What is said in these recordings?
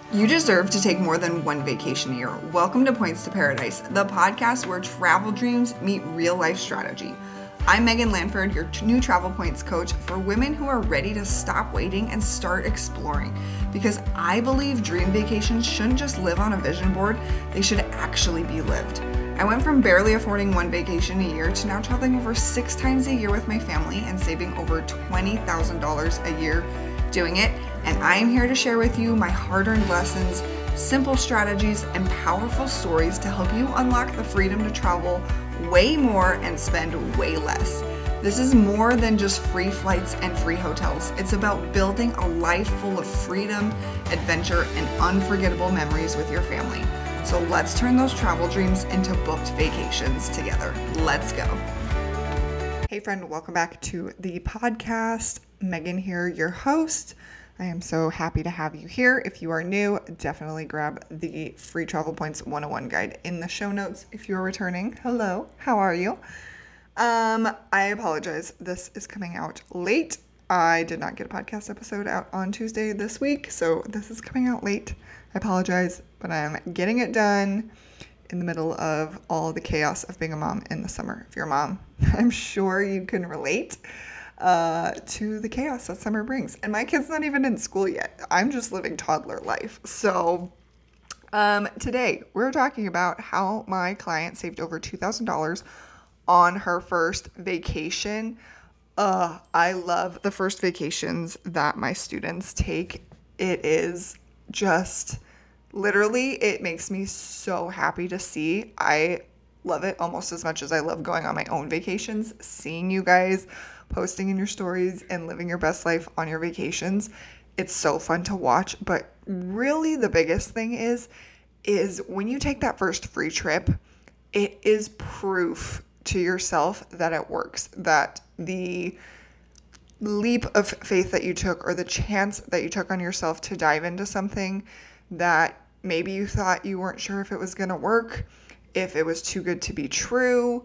You deserve to take more than one vacation a year. Welcome to Points to Paradise, the podcast where travel dreams meet real life strategy. I'm Megan Lanford, your new Travel Points coach for women who are ready to stop waiting and start exploring. Because I believe dream vacations shouldn't just live on a vision board, they should actually be lived. I went from barely affording one vacation a year to now traveling over 6 times a year with my family and saving over $20,000 a year doing it. And I am here to share with you my hard-earned lessons, simple strategies, and powerful stories to help you unlock the freedom to travel way more and spend way less. This is more than just free flights and free hotels. It's about building a life full of freedom, adventure, and unforgettable memories with your family. So let's turn those travel dreams into booked vacations together. Let's go. Hey friend, welcome back to the podcast. Megan here, your host. I am so happy to have you here. If you are new, definitely grab the free Travel Points 101 guide in the show notes. If you're returning, hello, how are you? I apologize. This is coming out late. I did not get a podcast episode out on Tuesday this week, so this is coming out late. I apologize, but I'm getting it done in the middle of all the chaos of being a mom in the summer. If you're a mom, I'm sure you can relate to the chaos that summer brings. And my kid's not even in school yet. I'm just living toddler life. So today we're talking about how my client saved over $2,000 on her first vacation. I love the first vacations that my students take. It is just literally, it makes me so happy to see. I love it almost as much as I love going on my own vacations, seeing you guys posting in your stories and living your best life on your vacations. It's so fun to watch. But really the biggest thing is when you take that first free trip, it is proof to yourself that it works, that the leap of faith that you took or the chance that you took on yourself to dive into something that maybe you thought you weren't sure if it was going to work, if it was too good to be true,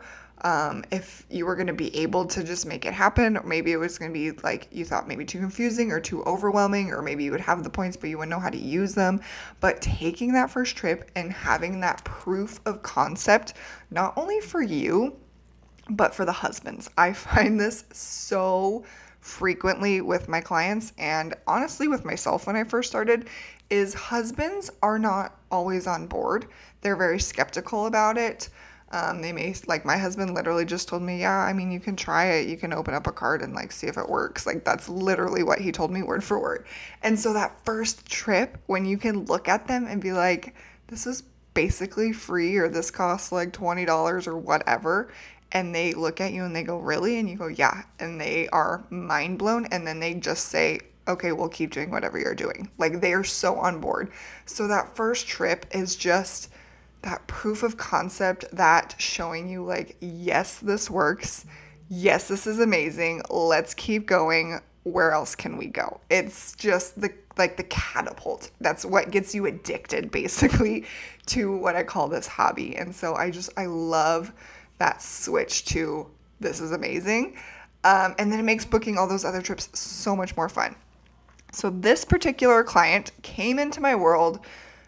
if you were going to be able to just make it happen, or maybe it was going to be like you thought maybe too confusing or too overwhelming, or maybe you would have the points but you wouldn't know how to use them. But taking that first trip and having that proof of concept, not only for you, but for the husbands. I find this so frequently with my clients, and honestly with myself when I first started, is husbands are not always on board. They're very skeptical about it. They may, like my husband literally just told me, yeah, I mean, you can try it. You can open up a card and like see if it works. Like that's literally what he told me word for word. And so that first trip, when you can look at them and be like, this is basically free, or this costs like $20 or whatever. And they look at you and they go, really? And you go, yeah. And they are mind blown. And then they just say, okay, we'll keep doing whatever you're doing. Like they are so on board. So that first trip is just that proof of concept, that showing you like, yes, this works. Yes, this is amazing. Let's keep going. Where else can we go? It's just the catapult. That's what gets you addicted basically to what I call this hobby. And so I love that switch to this is amazing. And then it makes booking all those other trips so much more fun. So this particular client came into my world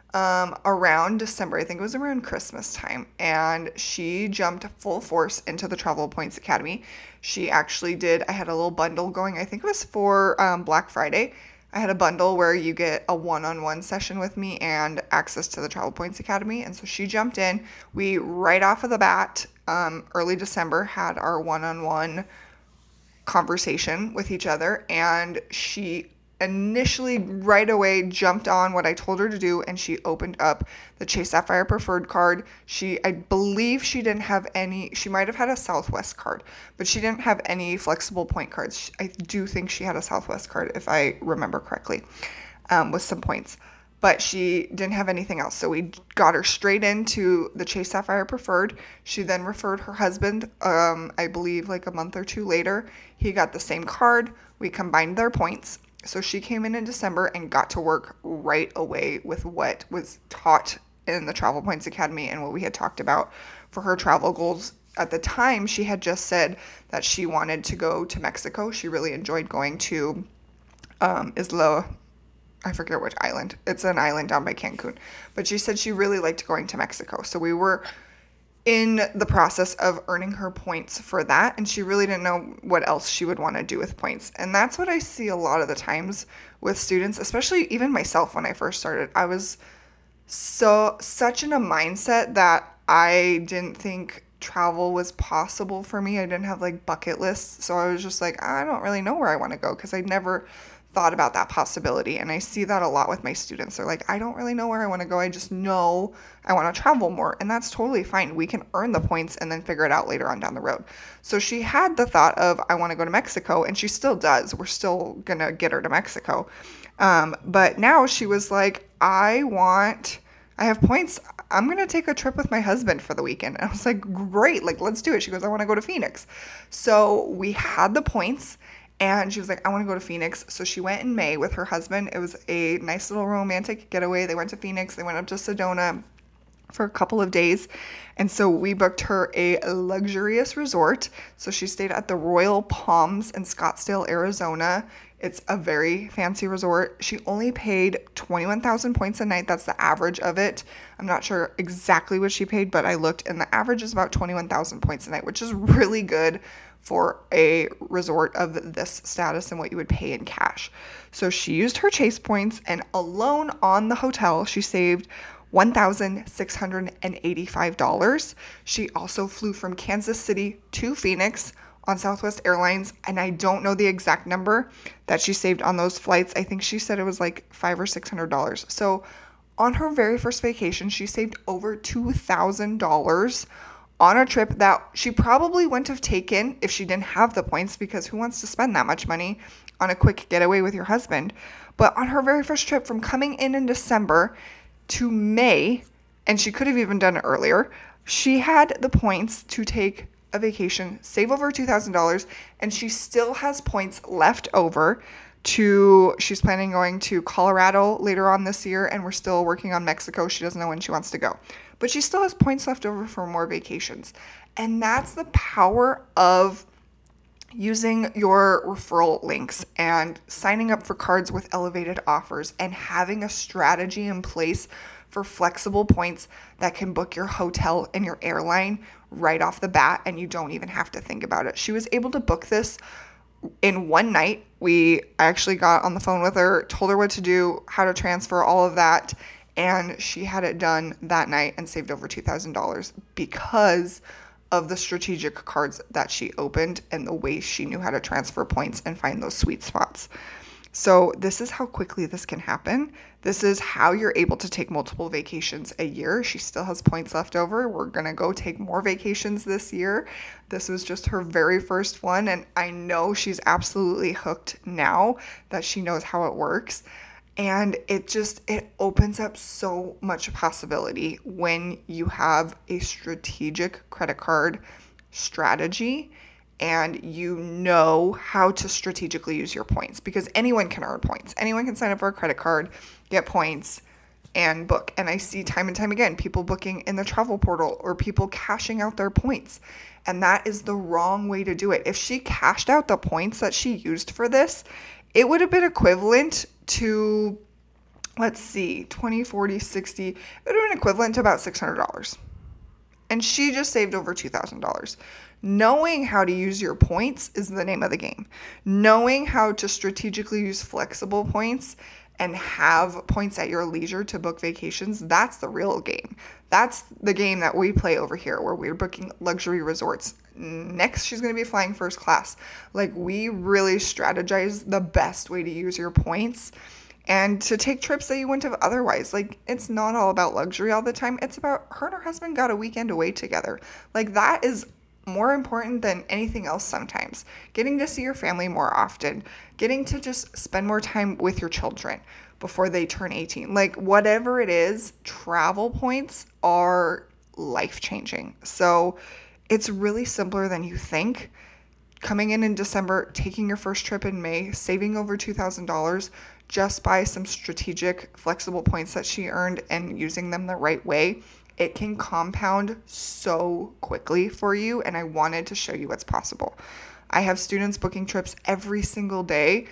around December. I think it was around Christmas time, and she jumped full force into the Travel Points Academy. She actually did, I had a little bundle going, I think it was for Black Friday. I had a bundle where you get a one-on-one session with me and access to the Travel Points Academy. And so she jumped in. We, right off of the bat, early December, had our one-on-one conversation with each other, and she initially right away jumped on what I told her to do, and she opened up the Chase Sapphire Preferred card. I believe she didn't have any, she might have had a Southwest card, but she didn't have any flexible point cards. I do think she had a Southwest card, if I remember correctly, with some points, but she didn't have anything else. So we got her straight into the Chase Sapphire Preferred. She then referred her husband, I believe like a month or two later. He got the same card. We combined their points. So she came in December and got to work right away with what was taught in the Travel Points Academy and what we had talked about for her travel goals. At the time, she had just said that she wanted to go to Mexico. She really enjoyed going to I forget which island. It's an island down by Cancun. But she said she really liked going to Mexico. So we were in the process of earning her points for that, and she really didn't know what else she would want to do with points. And that's what I see a lot of the times with students, especially even myself when I first started. I was such in a mindset that I didn't think travel was possible for me. I didn't have like bucket lists, so I was just like, I don't really know where I want to go, because I never thought about that possibility. And I see that a lot with my students. They're like, I don't really know where I want to go. I just know I want to travel more. And that's totally fine. We can earn the points and then figure it out later on down the road. So she had the thought of, I want to go to Mexico, and she still does. We're still going to get her to Mexico. But now she was like, I have points. I'm going to take a trip with my husband for the weekend. And I was like, great. Like, let's do it. She goes, I want to go to Phoenix. So we had the points. And she was like, I want to go to Phoenix. So she went in May with her husband. It was a nice little romantic getaway. They went to Phoenix. They went up to Sedona for a couple of days. And so we booked her a luxurious resort. So she stayed at the Royal Palms in Scottsdale, Arizona. It's a very fancy resort. She only paid 21,000 points a night. That's the average of it. I'm not sure exactly what she paid, but I looked, and the average is about 21,000 points a night, which is really good for a resort of this status and what you would pay in cash. So she used her Chase points, and alone on the hotel, she saved $1,685. She also flew from Kansas City to Phoenix on Southwest Airlines, and I don't know the exact number that she saved on those flights. I think she said it was like $500 or $600. So on her very first vacation, she saved over $2,000 on a trip that she probably wouldn't have taken if she didn't have the points, because who wants to spend that much money on a quick getaway with your husband? But on her very first trip, from coming in December to May, and she could have even done it earlier, she had the points to take a vacation, save over $2,000, and she still has points left over she's planning going to Colorado later on this year, and we're still working on Mexico. She doesn't know when she wants to go, but she still has points left over for more vacations. And that's the power of using your referral links and signing up for cards with elevated offers and having a strategy in place for flexible points that can book your hotel and your airline right off the bat, and you don't even have to think about it. She was able to book this in one night. I actually got on the phone with her, told her what to do, how to transfer, all of that, and she had it done that night and saved over $2,000 because of the strategic cards that she opened and the way she knew how to transfer points and find those sweet spots. So this is how quickly this can happen. This is how you're able to take multiple vacations a year. She still has points left over. We're going to go take more vacations this year. This was just her very first one, and I know she's absolutely hooked now that she knows how it works. And it opens up so much possibility when you have a strategic credit card strategy and you know how to strategically use your points, because anyone can earn points. Anyone can sign up for a credit card, get points, and book. And I see time and time again people booking in the travel portal or people cashing out their points. And that is the wrong way to do it. If she cashed out the points that she used for this, it would have been equivalent to, let's see, 20, 40, 60. It would have been equivalent to about $600. And she just saved over $2,000. Knowing how to use your points is the name of the game. Knowing how to strategically use flexible points and have points at your leisure to book vacations, that's the real game. That's the game that we play over here, where we're booking luxury resorts. Next, she's going to be flying first class. Like, we really strategize the best way to use your points and to take trips that you wouldn't have otherwise. Like, it's not all about luxury all the time. It's about her and her husband got a weekend away together. Like, that is more important than anything else sometimes. Getting to see your family more often. Getting to just spend more time with your children before they turn 18. Like, whatever it is, travel points are life-changing. So it's really simpler than you think. Coming in December, taking your first trip in May, saving over $2,000 just by some strategic, flexible points that she earned and using them the right way, it can compound so quickly for you. And I wanted to show you what's possible. I have students booking trips every single day.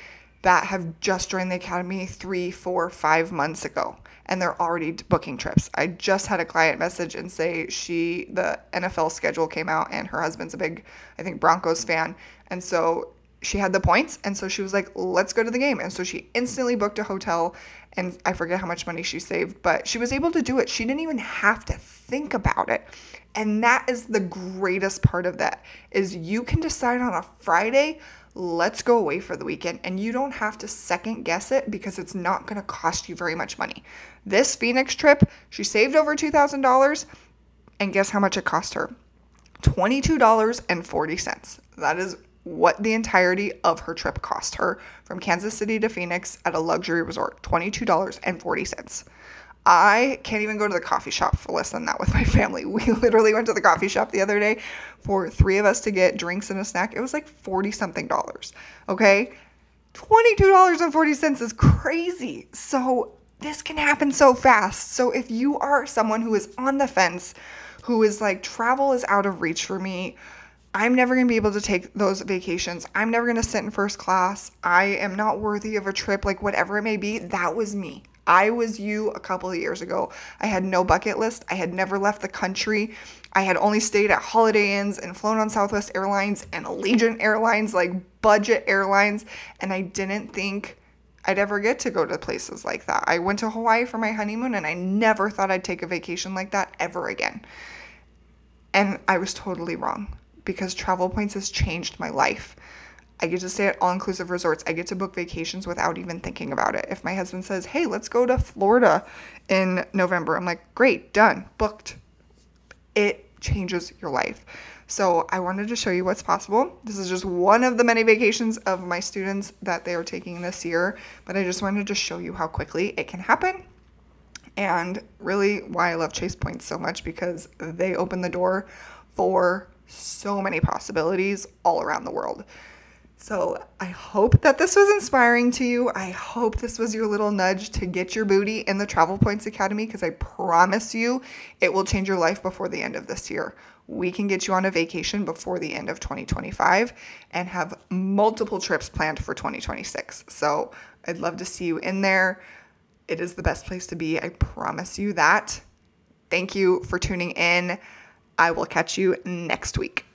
that have just joined the academy 3, 4, 5 months ago, and they're already booking trips. I just had a client message and say the NFL schedule came out, and her husband's a big, I think, Broncos fan. And so she had the points, and so she was like, let's go to the game. And so she instantly booked a hotel, and I forget how much money she saved, but she was able to do it. She didn't even have to think about it. And that is the greatest part of that, is you can decide on a Friday, let's go away for the weekend, and you don't have to second guess it because it's not going to cost you very much money. This Phoenix trip, she saved over $2,000, and guess how much it cost her? $22.40. That is what the entirety of her trip cost her from Kansas City to Phoenix at a luxury resort, $22.40. I can't even go to the coffee shop for less than that with my family. We literally went to the coffee shop the other day for 3 of us to get drinks and a snack. It was like $40-something, okay? $22.40 is crazy. So this can happen so fast. So if you are someone who is on the fence, who is like, travel is out of reach for me, I'm never going to be able to take those vacations, I'm never going to sit in first class, I am not worthy of a trip, like whatever it may be, that was me. I was you a couple of years ago. I had no bucket list. I had never left the country. I had only stayed at Holiday Inns and flown on Southwest Airlines and Allegiant Airlines, like budget airlines. And I didn't think I'd ever get to go to places like that. I went to Hawaii for my honeymoon, and I never thought I'd take a vacation like that ever again. And I was totally wrong, because Travel Points has changed my life. I get to stay at all-inclusive resorts. I get to book vacations without even thinking about it. If my husband says, hey, let's go to Florida in November, I'm like, great, done, booked. It changes your life. So I wanted to show you what's possible. This is just one of the many vacations of my students that they are taking this year, but I just wanted to show you how quickly it can happen, and really why I love Chase Points so much, because they open the door for so many possibilities all around the world. So I hope that this was inspiring to you. I hope this was your little nudge to get your booty in the Travel Points Academy, because I promise you it will change your life before the end of this year. We can get you on a vacation before the end of 2025 and have multiple trips planned for 2026. So I'd love to see you in there. It is the best place to be. I promise you that. Thank you for tuning in. I will catch you next week.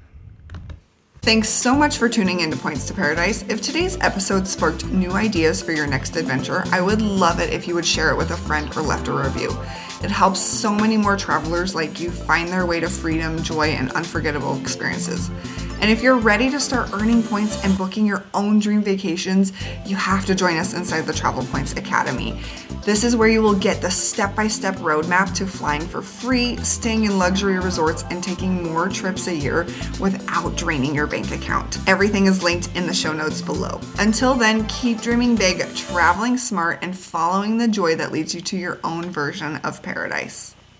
Thanks so much for tuning into Points to Paradise. If today's episode sparked new ideas for your next adventure, I would love it if you would share it with a friend or left a review. It helps so many more travelers like you find their way to freedom, joy, and unforgettable experiences. And if you're ready to start earning points and booking your own dream vacations, you have to join us inside the Travel Points Academy. This is where you will get the step-by-step roadmap to flying for free, staying in luxury resorts, and taking more trips a year without draining your bank account. Everything is linked in the show notes below. Until then, keep dreaming big, traveling smart, and following the joy that leads you to your own version of paradise.